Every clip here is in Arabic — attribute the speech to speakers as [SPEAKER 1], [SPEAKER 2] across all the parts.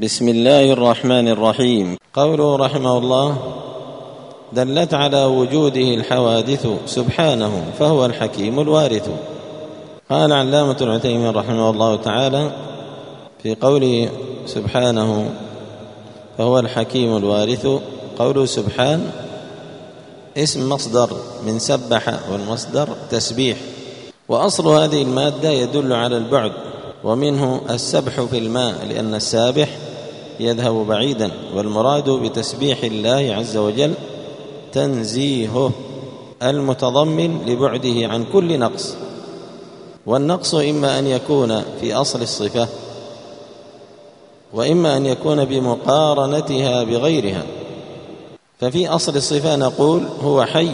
[SPEAKER 1] بسم الله الرحمن الرحيم. قوله رحمه الله: دلت على وجوده الحوادث سبحانه فهو الحكيم الوارث. قال علامة العثيمين رحمه الله تعالى في قوله سبحانه فهو الحكيم الوارث: قوله سبحان اسم مصدر من سبح، والمصدر تسبيح، وأصل هذه المادة يدل على البعد، ومنه السبح في الماء لأن السابح يذهب بعيدا، والمراد بتسبيح الله عز وجل تنزيهه المتضمن لبعده عن كل نقص. والنقص إما أن يكون في أصل الصفة، وإما أن يكون بمقارنتها بغيرها. ففي أصل الصفة نقول هو حي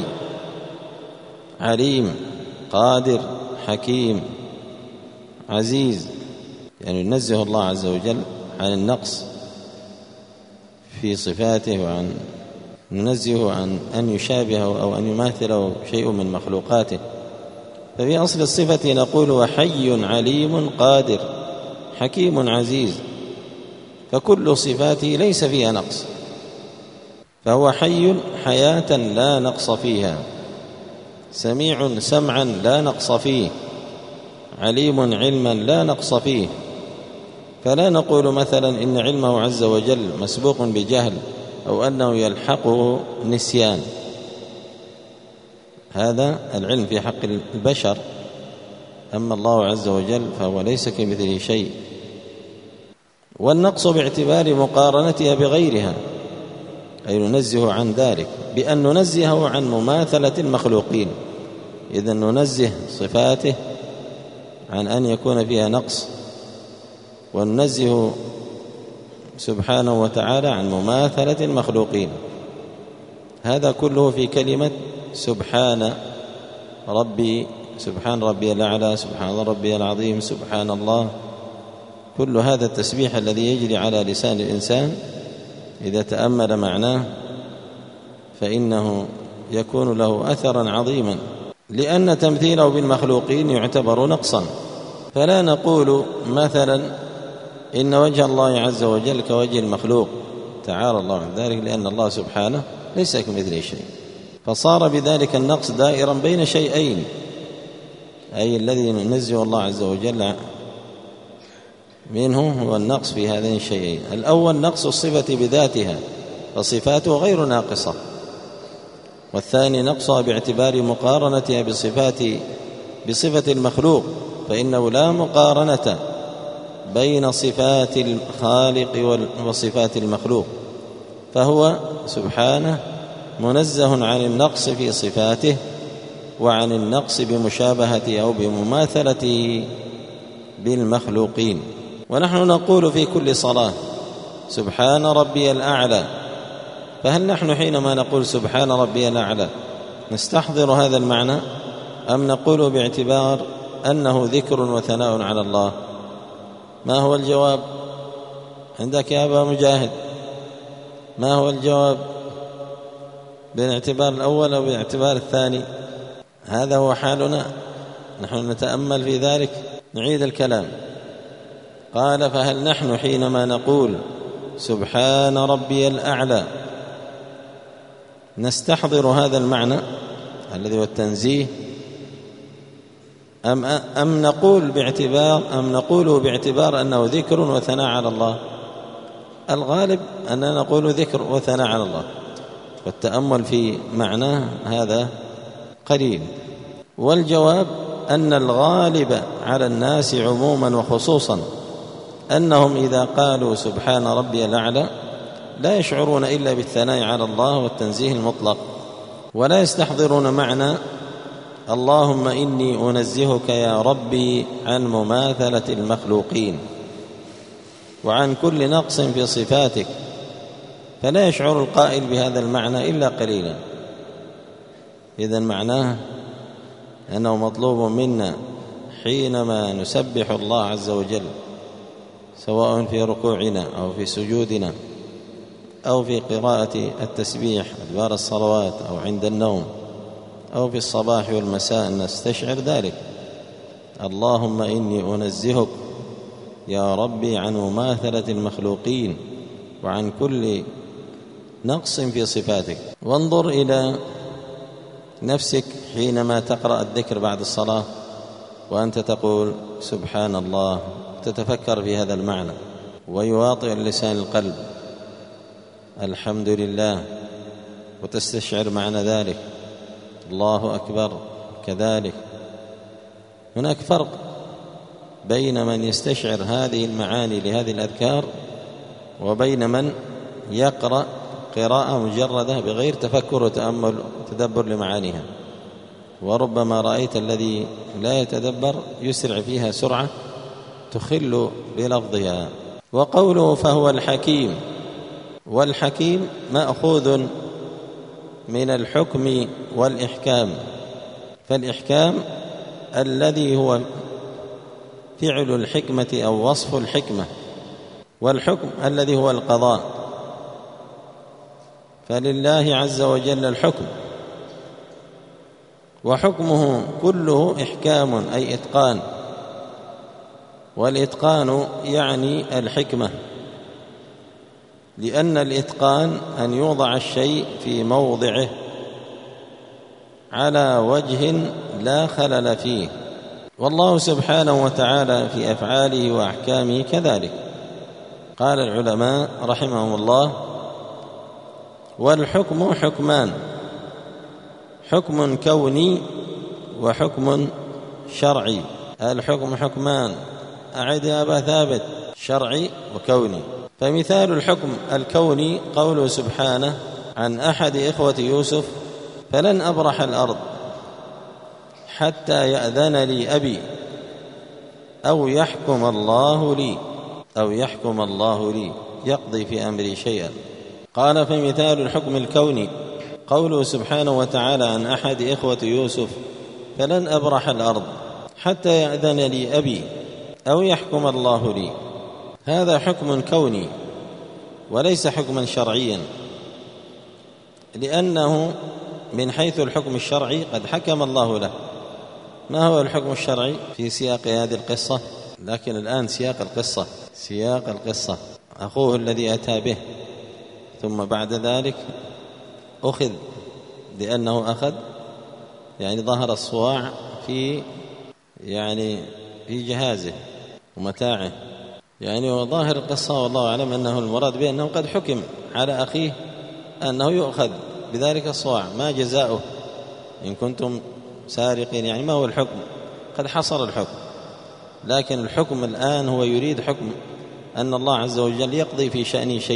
[SPEAKER 1] عليم قادر حكيم عزيز، يعني ننزه الله عز وجل عن النقص في صفاته، وعن ننزه عن أن يشابهه أو أن يماثله شيء من مخلوقاته. ففي أصل الصفة نقول هو حي عليم قادر حكيم عزيز، فكل صفاته ليس فيها نقص، فهو حي حياة لا نقص فيها، سميع سمعا لا نقص فيه، عليم علما لا نقص فيه. فلا نقول مثلا إن علمه عز وجل مسبوق بجهل أو أنه يلحقه نسيان، هذا العلم في حق البشر. أما الله عز وجل فهو ليس كمثله شيء. والنقص باعتبار مقارنتها بغيرها، أي ننزه عن ذلك بأن ننزهه عن مماثلة المخلوقين. إذا ننزه صفاته عن أن يكون فيها نقص، وننزه سبحانه وتعالى عن مماثلة المخلوقين. هذا كله في كلمة سبحان ربي، سبحان ربي الأعلى، سبحان ربي العظيم، سبحان الله. كل هذا التسبيح الذي يجري على لسان الإنسان إذا تأمل معناه فإنه يكون له أثرا عظيما، لأن تمثيله بالمخلوقين يعتبر نقصا. فلا نقول مثلا إن وجه الله عز وجل كوجه المخلوق، تعالى الله عن ذلك، لأن الله سبحانه ليس كمثله شيء، فصار بذلك النقص دائرا بين شيئين، أي الذي ننزه الله عز وجل منه هو النقص في هذين الشيئين. الأول نقص الصفة بذاتها، فصفاته غير ناقصة، والثاني نقصها باعتبار مقارنتها بصفة المخلوق، فإنه لا مقارنة بين صفات الخالق وصفات المخلوق، فهو سبحانه منزه عن النقص في صفاته وعن النقص بمشابهته أو بمماثلته بالمخلوقين. ونحن نقول في كل صلاة سبحان ربي الأعلى، فهل نحن حينما نقول سبحان ربي الأعلى نستحضر هذا المعنى، أم نقول باعتبار أنه ذكر وثناء على الله؟ ما هو الجواب عندك يا أبا مجاهد؟ ما هو الجواب بالاعتبار الأول أو بالاعتبار الثاني؟ هذا هو حالنا، نحن نتأمل في ذلك. نعيد الكلام. قال: فهل نحن حينما نقول سبحان ربي الأعلى نستحضر هذا المعنى الذي هو التنزيه، أم نقول باعتبار أنه ذكر وثناء على الله؟ الغالب أننا نقول ذكر وثناء على الله، والتأمل في معناه هذا قليل. والجواب أن الغالب على الناس عموما وخصوصا أنهم إذا قالوا سبحان ربي الأعلى لا يشعرون إلا بالثناء على الله والتنزيه المطلق، ولا يستحضرون معنى اللهم إني أنزهك يا ربي عن مماثلة المخلوقين وعن كل نقص في صفاتك، فلا يشعر القائل بهذا المعنى إلا قليلا. إذن معناه أنه مطلوب منا حينما نسبح الله عز وجل، سواء في ركوعنا أو في سجودنا أو في قراءة التسبيح أدبار الصلوات أو عند النوم أو في الصباح والمساء، أن نستشعر ذلك. اللهم إني أنزهك يا ربي عن مماثلة المخلوقين وعن كل نقص في صفاتك. وانظر إلى نفسك حينما تقرأ الذكر بعد الصلاة وأنت تقول سبحان الله، تتفكر في هذا المعنى، ويواطئ اللسان القلب الحمد لله، وتستشعر معنى ذلك الله أكبر. كذلك هناك فرق بين من يستشعر هذه المعاني لهذه الأذكار وبين من يقرأ قراءة مجردة بغير تفكر وتأمل وتدبر لمعانيها. وربما رأيت الذي لا يتدبر يسرع فيها سرعة تخل بلفظها. وقوله فهو الحكيم، والحكيم مأخوذ من الحكم والإحكام، فالإحكام الذي هو فعل الحكمة أو وصف الحكمة، والحكم الذي هو القضاء. فلله عز وجل الحكم، وحكمه كله إحكام أي إتقان، والإتقان يعني الحكمة، لأن الإتقان أن يوضع الشيء في موضعه على وجه لا خلل فيه. والله سبحانه وتعالى في أفعاله وأحكامه كذلك. قال العلماء رحمهم الله: والحكم حكمان، حكم كوني وحكم شرعي. الحكم حكمان، أعد يا أبا ثابت، شرعي وكوني. فمثال الحكم الكوني قوله سبحانه عن أحد إخوة يوسف: فلن أبرح الأرض حتى يأذن لي أبي أو يحكم الله لي، أو يحكم الله لي يقضي في أمري شيئا. قال: فمثال الحكم الكوني قوله سبحانه وتعالى عن أحد إخوة يوسف: فلن أبرح الأرض حتى يأذن لي أبي أو يحكم الله لي. هذا حكم كوني وليس حكما شرعيا، لأنه من حيث الحكم الشرعي قد حكم الله له. ما هو الحكم الشرعي في سياق هذه القصة؟ لكن الآن سياق القصة أخوه الذي أتى به، ثم بعد ذلك أخذ لأنه أخذ، يعني ظهر الصواع في جهازه ومتاعه، يعني وظاهر القصة والله أعلم أنه المراد به أنه قد حكم على أخيه أنه يؤخذ بذلك الصواع. ما جزاؤه إن كنتم سارقين؟ يعني ما هو الحكم؟ قد حصر الحكم، لكن الحكم الآن هو يريد حكم أن الله عز وجل يقضي في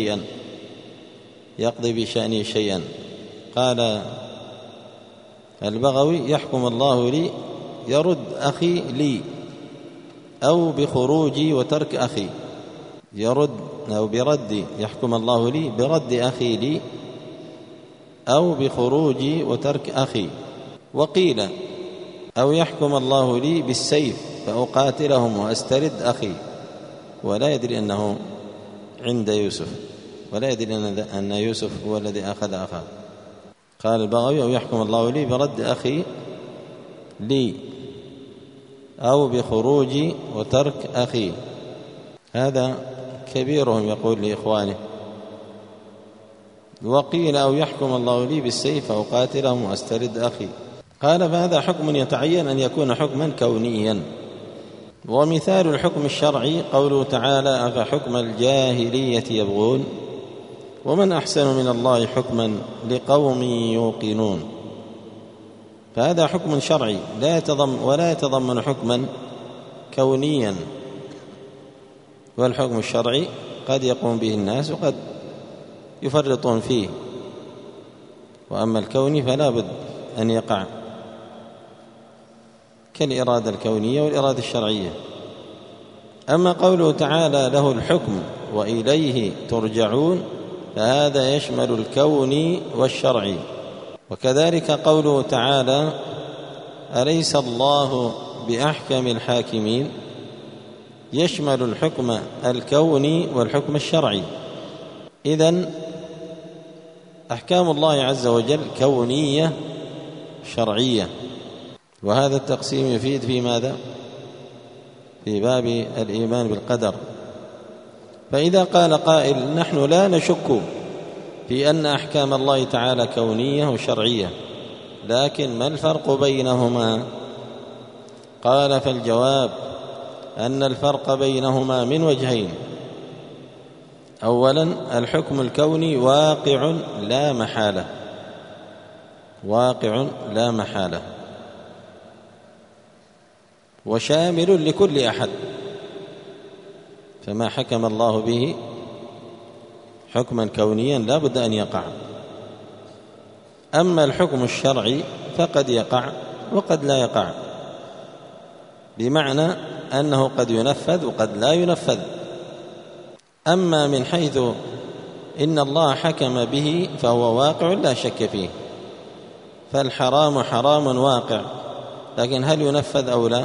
[SPEAKER 1] شأنه شيئا. قال البغوي: يحكم الله لي يرد أخي لي، أو بخروجي وترك أخي، يرد أو برد، يحكم الله لي برد أخي لي أو بخروجي وترك أخي. وقيل: أو يحكم الله لي بالسيف فأقاتلهم وأسترد أخي. ولا يدري أنه عند يوسف، ولا يدري أن يوسف هو الذي أخذ أخاه. قال البغوي: أو يحكم الله لي برد أخي لي أو بخروجي وترك أخي. هذا كبيرهم يقول لإخوانه. وقيل: أو يحكم الله لي بالسيف أو قاتلهم وأسترد أخي. قال: فهذا حكم يتعين أن يكون حكما كونيا. ومثال الحكم الشرعي قوله تعالى: أفحكم الجاهلية يبغون ومن أحسن من الله حكما لقوم يوقنون. فهذا حكم شرعي ولا يتضمن حكما كونيا. والحكم الشرعي قد يقوم به الناس وقد يفرطون فيه، وأما الكوني فلا بد أن يقع، كالإرادة الكونية والإرادة الشرعية. أما قوله تعالى: له الحكم وإليه ترجعون، فهذا يشمل الكوني والشرعي. وكذلك قوله تعالى: أليس الله بأحكم الحاكمين، يشمل الحكم الكوني والحكم الشرعي. إذن أحكام الله عز وجل كونية شرعية. وهذا التقسيم يفيد في ماذا؟ في باب الإيمان بالقدر. فإذا قال قائل: نحن لا نشك في أن أحكام الله تعالى كونية وشرعية، لكن ما الفرق بينهما؟ قال: فالجواب أن الفرق بينهما من وجهين. أولا، الحكم الكوني واقع لا محالة، واقع لا محالة، وشامل لكل أحد، فما حكم الله به حكما كونيا لا بد أن يقع. أما الحكم الشرعي فقد يقع وقد لا يقع، بمعنى أنه قد ينفذ وقد لا ينفذ. أما من حيث إن الله حكم به فهو واقع لا شك فيه، فالحرام حرام واقع، لكن هل ينفذ أو لا؟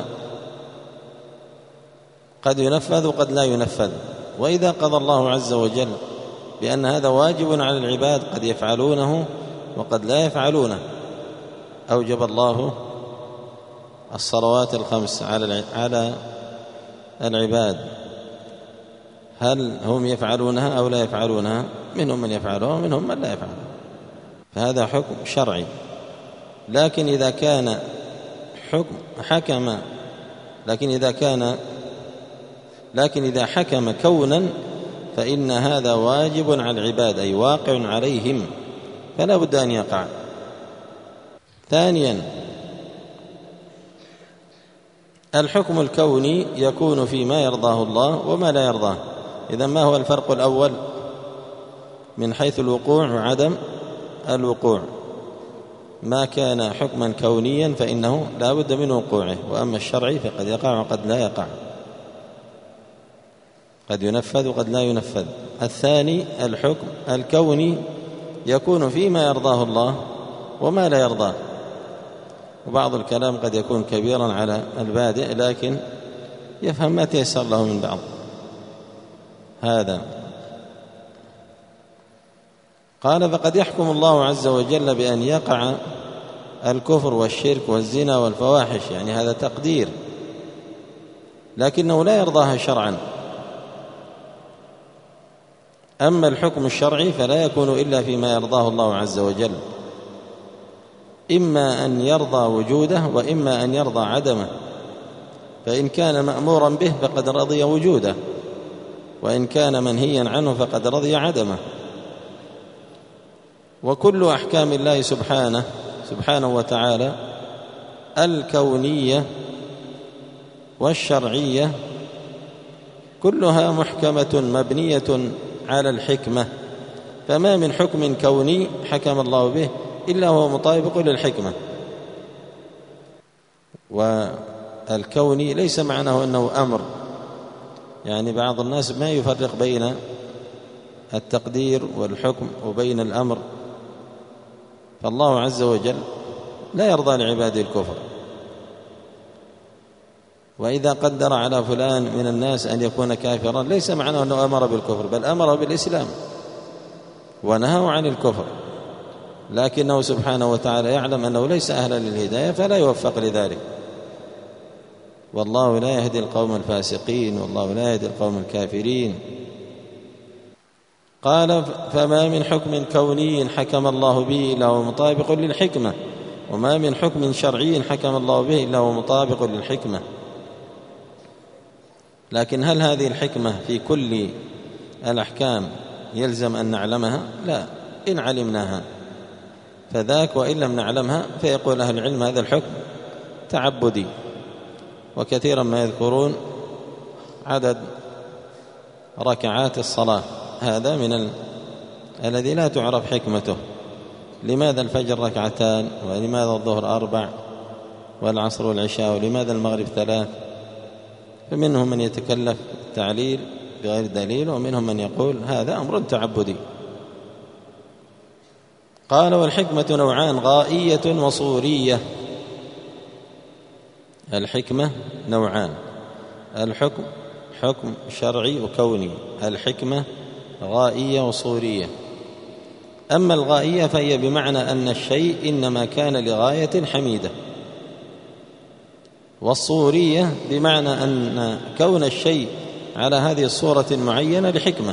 [SPEAKER 1] قد ينفذ وقد لا ينفذ. وإذا قضى الله عز وجل بأن هذا واجب على العباد قد يفعلونه وقد لا يفعلونه، أوجب الله الصلوات الخمس على العباد، هل هم يفعلونها أو لا يفعلونها؟ منهم من يفعلها ومنهم من لا يفعلها، فهذا حكم شرعي. لكن إذا كان لكن إذا حكم كونا فإن هذا واجب على العباد، أي واقع عليهم، فلا بد أن يقع. ثانيا، الحكم الكوني يكون فيما يرضاه الله وما لا يرضاه. إذن ما هو الفرق الأول من حيث الوقوع وعدم الوقوع؟ ما كان حكما كونيا فإنه لا بد من وقوعه، وأما الشرعي فقد يقع وقد لا يقع، قد ينفذ وقد لا ينفذ. الثاني، الحكم الكوني يكون فيما يرضاه الله وما لا يرضاه. وبعض الكلام قد يكون كبيرا على البادئ، لكن يفهم ما تيسر له من بعض. هذا قال: فقد يحكم الله عز وجل بأن يقع الكفر والشرك والزنا والفواحش، يعني هذا تقدير، لكنه لا يرضاها شرعا. أما الحكم الشرعي فلا يكون إلا فيما يرضاه الله عز وجل، إما أن يرضى وجوده وإما أن يرضى عدمه، فإن كان مأمورا به فقد رضي وجوده، وإن كان منهيا عنه فقد رضي عدمه. وكل أحكام الله سبحانه وتعالى الكونية والشرعية كلها محكمة مبنية على الحكمة، فما من حكم كوني حكم الله به إلا هو مطابق للحكمة. والكوني ليس معناه أنه أمر، يعني بعض الناس ما يفرق بين التقدير والحكم وبين الأمر، فالله عز وجل لا يرضى لعباده الكفر. وإذا قدر على فلان من الناس أن يكون كافرا ليس معناه أنه أمر بالكفر، بل أمر بالإسلام ونهى عن الكفر، لكنه سبحانه وتعالى يعلم أنه ليس أهلا للهداية فلا يوفق لذلك. والله لا يهدي القوم الفاسقين، والله لا يهدي القوم الكافرين. قال: فما من حكم كوني حكم الله به إلا هو مطابق للحكمة، وما من حكم شرعي حكم الله به إلا هو مطابق للحكمة. لكن هل هذه الحكمة في كل الأحكام يلزم أن نعلمها؟ لا، إن علمناها فذاك، وإن لم نعلمها فيقول أهل العلم هذا الحكم تعبدي. وكثيرا ما يذكرون عدد ركعات الصلاة، هذا من الذي لا تعرف حكمته. لماذا الفجر ركعتان، ولماذا الظهر 4، والعصر والعشاء، ولماذا المغرب 3؟ فمنهم من يتكلف التعليل بغير دليل، ومنهم من يقول هذا أمر تعبدي. قال: والحكمة نوعان، غائية وصورية. الحكمة نوعان، الحكم حكم شرعي وكوني، الحكمة غائية وصورية. أما الغائية فهي بمعنى أن الشيء إنما كان لغاية حميدة، والصورية بمعنى أن كون الشيء على هذه الصورة المعينة لحكمة.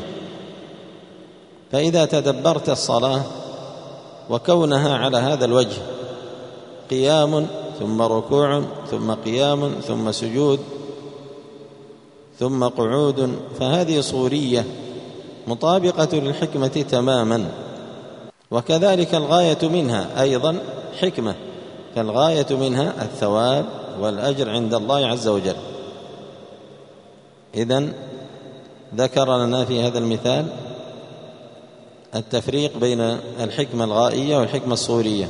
[SPEAKER 1] فإذا تدبرت الصلاة وكونها على هذا الوجه، قيام ثم ركوع ثم قيام ثم سجود ثم قعود، فهذه صورية مطابقة للحكمة تماما. وكذلك الغاية منها أيضا حكمة، فالغاية منها الثواب والأجر عند الله عز وجل. إذن ذكر لنا في هذا المثال التفريق بين الحكمة الغائية والحكمة الصورية.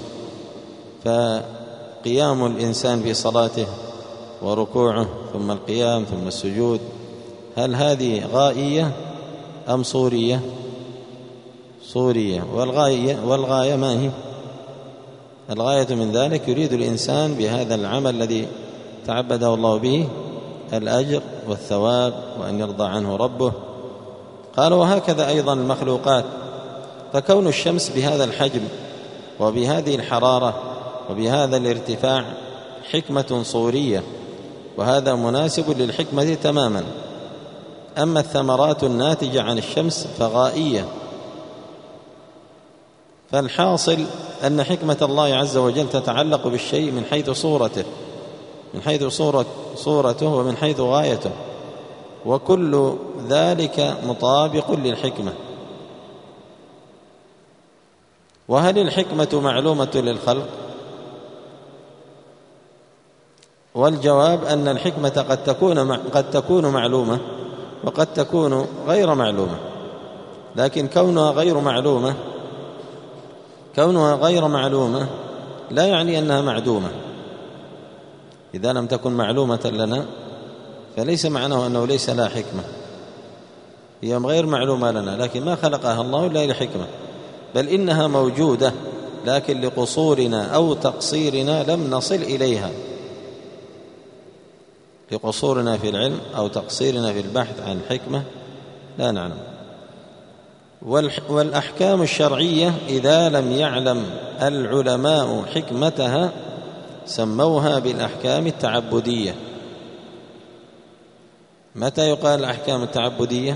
[SPEAKER 1] فقيام الإنسان في صلاته وركوعه ثم القيام ثم السجود، هل هذه غائية أم صورية؟ صورية. والغاية ما هي؟ الغاية من ذلك يريد الإنسان بهذا العمل الذي تعبده الله به الأجر والثواب وأن يرضى عنه ربه. قال وهكذا أيضا المخلوقات، فكون الشمس بهذا الحجم وبهذه الحرارة وبهذا الارتفاع حكمة صورية، وهذا مناسب للحكمة تماما. أما الثمرات الناتجة عن الشمس فغائية. فالحاصل أن حكمة الله عز وجل تتعلق بالشيء من حيث صورته، من حيث صورته ومن حيث غايته، وكل ذلك مطابق للحكمة. وهل الحكمة معلومة للخلق؟ والجواب أن الحكمة قد تكون معلومة وقد تكون غير معلومة، لكن كونها غير معلومة لا يعني أنها معدومة. إذا لم تكن معلومة لنا فليس معناه أنه ليس لها حكمة، هي غير معلومة لنا، لكن ما خلقها الله إلا لحكمة، بل إنها موجودة، لكن لقصورنا أو تقصيرنا لم نصل إليها، لقصورنا في العلم أو تقصيرنا في البحث عن الحكمة لا نعلم. والأحكام الشرعية إذا لم يعلم العلماء حكمتها سموها بالأحكام التعبدية. متى يقال الأحكام التعبدية؟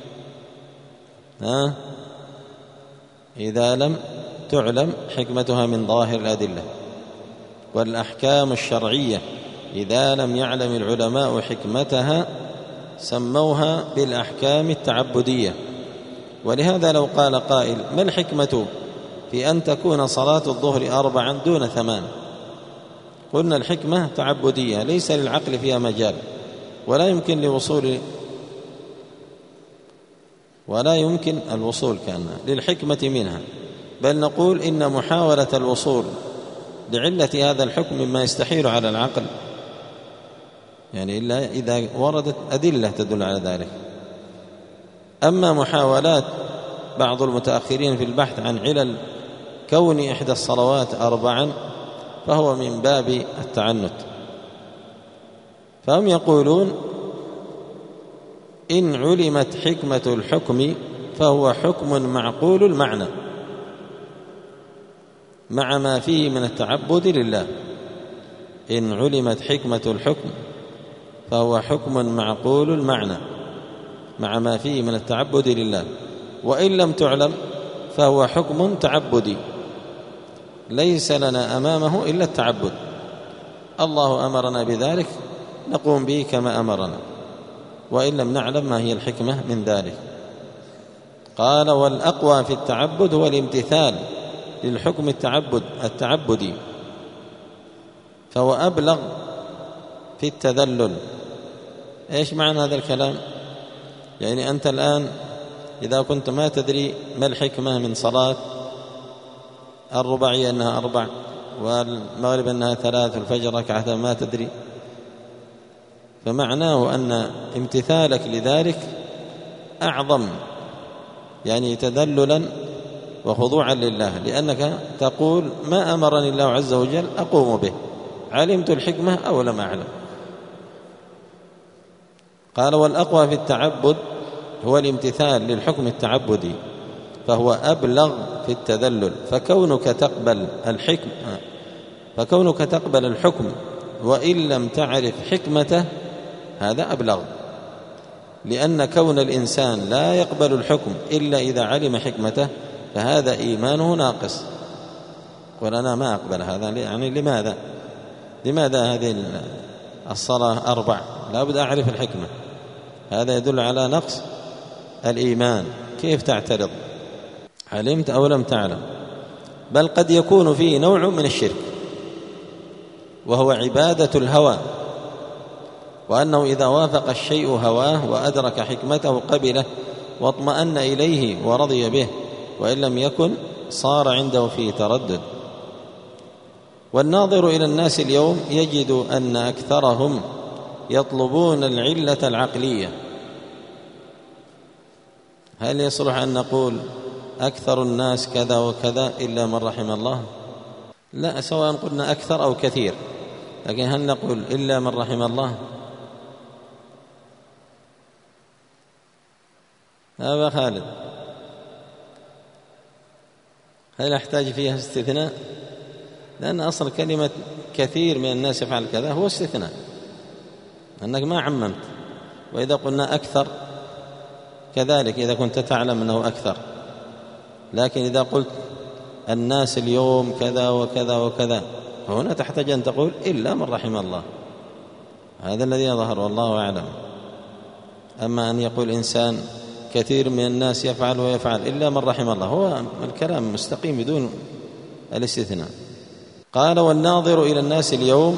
[SPEAKER 1] إذا لم تعلم حكمتها من ظاهر الأدلة. والأحكام الشرعية إذا لم يعلم العلماء حكمتها سموها بالأحكام التعبدية. ولهذا لو قال قائل ما الحكمة في أن تكون صلاة الظهر 4 دون 8؟ قلنا الحكمة تعبدية ليس للعقل فيها مجال، ولا يمكن الوصول كأنها للحكمة منها، بل نقول إن محاولة الوصول لعلة هذا الحكم مما يستحيل على العقل، يعني إلا إذا وردت أدلة تدل على ذلك. أما محاولات بعض المتأخرين في البحث عن علل كون إحدى الصلوات 4 فهو من باب التعنت. فهم يقولون إن علمت حكمة الحكم فهو حكم معقول المعنى مع ما فيه من التعبد لله. إن علمت حكمة الحكم فهو حكم معقول المعنى مع ما فيه من التعبد لله، وإن لم تعلم فهو حكم تعبدي ليس لنا أمامه إلا التعبد. الله أمرنا بذلك نقوم به كما أمرنا، وإن لم نعلم ما هي الحكمة من ذلك. قال والأقوى في التعبد هو الامتثال للحكم التعبدي، فهو أبلغ في التذلل. إيش معنى هذا الكلام؟ يعني أنت الآن إذا كنت ما تدري ما الحكمة من صلاة الرباعية أنها 4 والمغرب أنها 3 والفجر ركعة ما تدري، فمعناه أن امتثالك لذلك أعظم يعني تذللا وخضوعا لله، لأنك تقول ما أمرني الله عز وجل أقوم به، علمت الحكمة أو لم أعلم. قال والأقوى في التعبد هو الامتثال للحكم التعبدي، فهو أبلغ في التذلل. فكونك تقبل الحكم وإن لم تعرف حكمته هذا أبلغ، لأن كون الإنسان لا يقبل الحكم إلا إذا علم حكمته فهذا إيمانه ناقص. قل أنا ما أقبل هذا، يعني لماذا هذه الصلاة 4 لا بد أعرف الحكمة، هذا يدل على نقص الإيمان. كيف تعترض؟ علمت أو لم تعلم. بل قد يكون فيه نوع من الشرك وهو عبادة الهوى، وأنه إذا وافق الشيء هواه وأدرك حكمته قبله واطمأن إليه ورضي به، وإن لم يكن صار عنده فيه تردد. والناظر إلى الناس اليوم يجد أن أكثرهم يطلبون العلة العقلية. هل يصلح أن نقول أكثر الناس كذا وكذا إلا من رحم الله؟ لا، سواء قلنا أكثر أو كثير، لكن هل نقول إلا من رحم الله؟ أبا خالد، هل أحتاج فيها استثناء؟ لأن أصل كلمة كثير من الناس يفعل كذا هو استثناء، أنك ما عممت. وإذا قلنا أكثر كذلك إذا كنت تعلم أنه أكثر، لكن إذا قلت الناس اليوم كذا وكذا وكذا فهنا تحتاج أن تقول إلا من رحم الله. هذا الذي يظهر والله أعلم. أما أن يقول إنسان كثير من الناس يفعل ويفعل إلا من رحم الله، هو الكلام مستقيم بدون الاستثناء. قال والناظر إلى الناس اليوم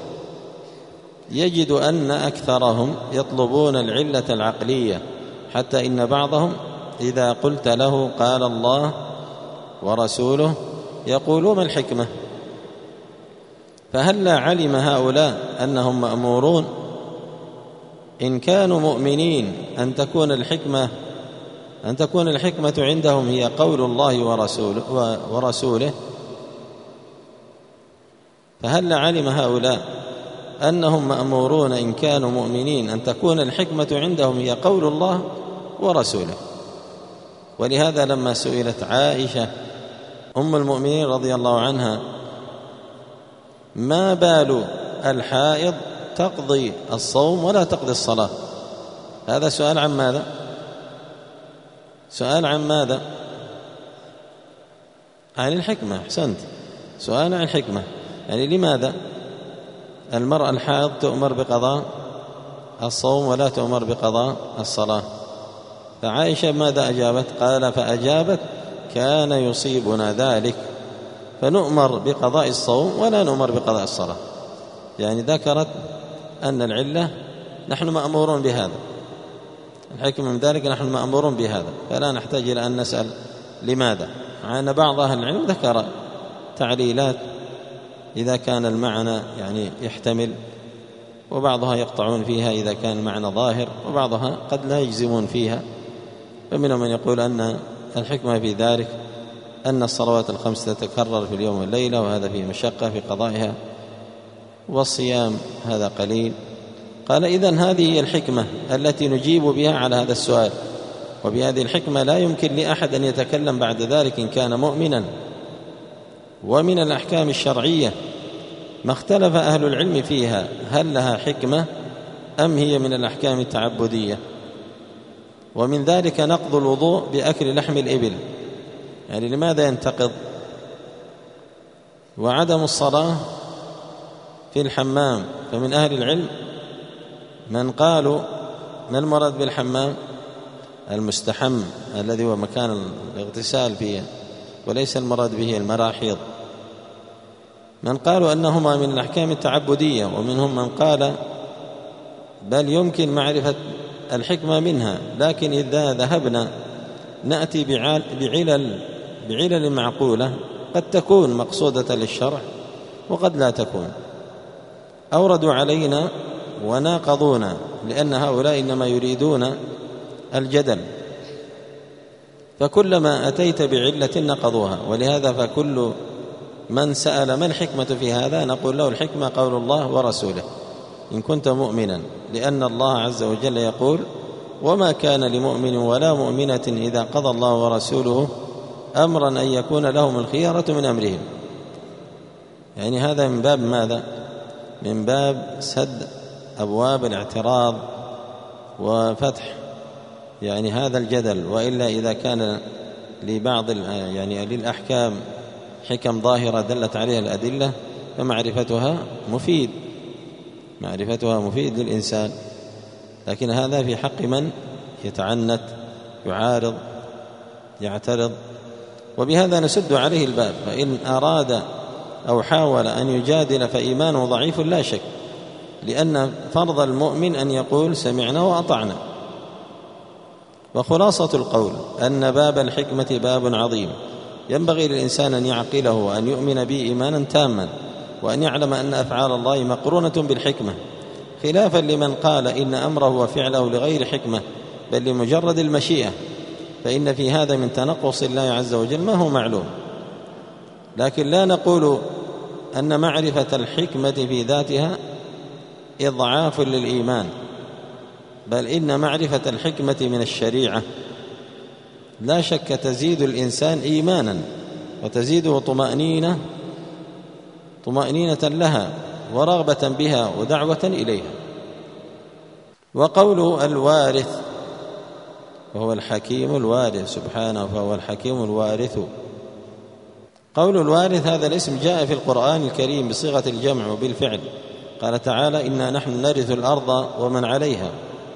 [SPEAKER 1] يجد أن أكثرهم يطلبون العلة العقلية، حتى إن بعضهم إذا قلت له قال الله ورسوله يقول ما الحكمة؟ فهلا علم هؤلاء أنهم مأمورون إن كانوا مؤمنين أن تكون الحكمة عندهم هي قول الله ورسوله. فهلا علم هؤلاء أنهم مأمورون إن كانوا مؤمنين أن تكون الحكمة عندهم هي قول الله ورسوله. ولهذا لما سئلت عائشة أم المؤمنين رضي الله عنها ما بال الحائض تقضي الصوم ولا تقضي الصلاة، هذا سؤال عن ماذا؟ سؤال عن ماذا؟ عن الحكمة. أحسنت، سؤال عن الحكمة. يعني لماذا المرأة الحائض تؤمر بقضاء الصوم ولا تؤمر بقضاء الصلاة؟ فعائشة ماذا أجابت؟ قال فأجابت كان يصيبنا ذلك فنؤمر بقضاء الصوم ولا نؤمر بقضاء الصلاة. يعني ذكرت أن العلة نحن مأمورون بهذا، الحكمة من ذلك نحن مأمورون بهذا، فلا نحتاج إلى أن نسأل لماذا. مع أن بعض أهل العلم ذكر تعليلات إذا كان المعنى يعني يحتمل، وبعضها يقطعون فيها إذا كان المعنى ظاهر، وبعضها قد لا يجزمون فيها. فمنهم من يقول أن الحكمة في ذلك أن الصلوات الخمس تتكرر في اليوم والليلة، وهذا فيه مشقة في قضائها، والصيام هذا قليل. قال إذن هذه هي الحكمة التي نجيب بها على هذا السؤال، وبهذه الحكمة لا يمكن لأحد أن يتكلم بعد ذلك إن كان مؤمنا. ومن الأحكام الشرعية ما اختلف أهل العلم فيها، هل لها حكمة أم هي من الأحكام التعبدية؟ ومن ذلك نقض الوضوء بأكل لحم الإبل، يعني لماذا ينتقض؟ وعدم الصلاة في الحمام، فمن أهل العلم من قالوا ما المراد بالحمام؟ المستحم الذي هو مكان الاغتسال فيه، وليس المراد به المراحيض. من قالوا أنهما من الأحكام التعبدية، ومنهم من قال بل يمكن معرفة الحكمة منها، لكن إذا ذهبنا نأتي بعلل معقولة قد تكون مقصودة للشرع وقد لا تكون. أوردوا علينا وناقضونا، لأن هؤلاء إنما يريدون الجدل، فكلما أتيت بعلة نقضوها. ولهذا فكل من سأل ما الحكمة في هذا نقول له الحكمة قول الله ورسوله إن كنت مؤمنا، لأن الله عز وجل يقول وما كان لمؤمن ولا مؤمنة إذا قضى الله ورسوله أمرا أن يكون لهم الخيرة من أمرهم. يعني هذا من باب ماذا؟ من باب سد أبواب الاعتراض وفتح يعني هذا الجدل، وإلا إذا كان لبعض يعني للأحكام حكم ظاهرة دلت عليها الأدلة فمعرفتها مفيد للإنسان، لكن هذا في حق من يتعنت يعارض يعترض، وبهذا نسد عليه الباب. فإن أراد أو حاول أن يجادل فإيمانه ضعيف لا شك، لأن فرض المؤمن أن يقول سمعنا وأطعنا. وخلاصة القول أن باب الحكمة باب عظيم ينبغي للإنسان أن يعقله وأن يؤمن به إيمانا تاما، وأن يعلم أن أفعال الله مقرونة بالحكمة، خلافا لمن قال إن أمره وفعله لغير حكمة بل لمجرد المشيئة، فإن في هذا من تنقص الله عز وجل ما هو معلوم. لكن لا نقول أن معرفة الحكمة في ذاتها إضعاف للإيمان، بل إن معرفة الحكمة من الشريعة لا شك تزيد الإنسان إيمانا وتزيده طمأنينة لها ورغبة بها ودعوة إليها. وقوله الوارث وهو الحكيم الوارث سبحانه، فهو الحكيم الوارث. قول الوارث هذا الاسم جاء في القرآن الكريم بصيغة الجمع وبالفعل، قال تعالى إنا نحن نرث الأرض ومن عليها،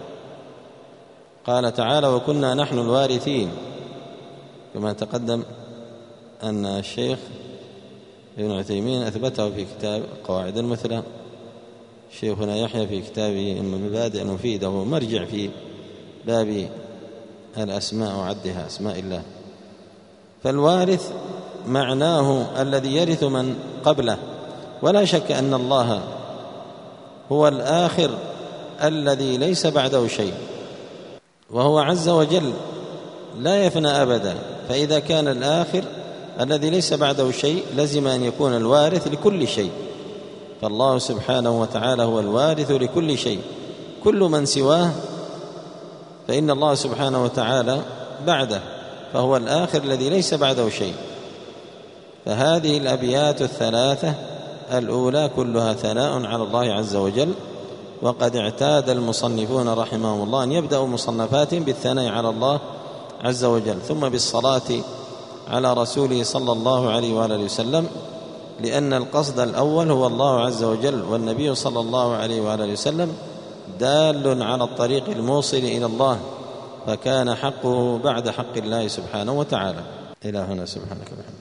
[SPEAKER 1] قال تعالى وكنا نحن الوارثين، كما تقدم أن الشيخ ابن عثيمين أثبته في كتاب قواعد المثلى، شيخنا يحيى في كتابه المبادئ المفيدة وهو مرجع في باب الأسماء وعدها أسماء الله. فالوارث معناه الذي يرث من قبله، ولا شك أن الله هو الآخر الذي ليس بعده شيء، وهو عز وجل لا يفنى أبدا، فإذا كان الآخر الذي ليس بعده شيء لزم أن يكون الوارث لكل شيء، فالله سبحانه وتعالى هو الوارث لكل شيء، كل من سواه فإن الله سبحانه وتعالى بعده، فهو الآخر الذي ليس بعده شيء. فهذه الأبيات الثلاثة الأولى كلها ثناء على الله عز وجل، وقد اعتاد المصنفون رحمهم الله أن يبدأوا مصنفاتهم بالثناء على الله عز وجل، ثم بالصلاة على رسوله صلى الله عليه وآله وسلم، لأن القصد الأول هو الله عز وجل، والنبي صلى الله عليه وآله وسلم دال على الطريق الموصل إلى الله، فكان حقه بعد حق الله سبحانه وتعالى. إلى هنا سبحانك وبحمدك.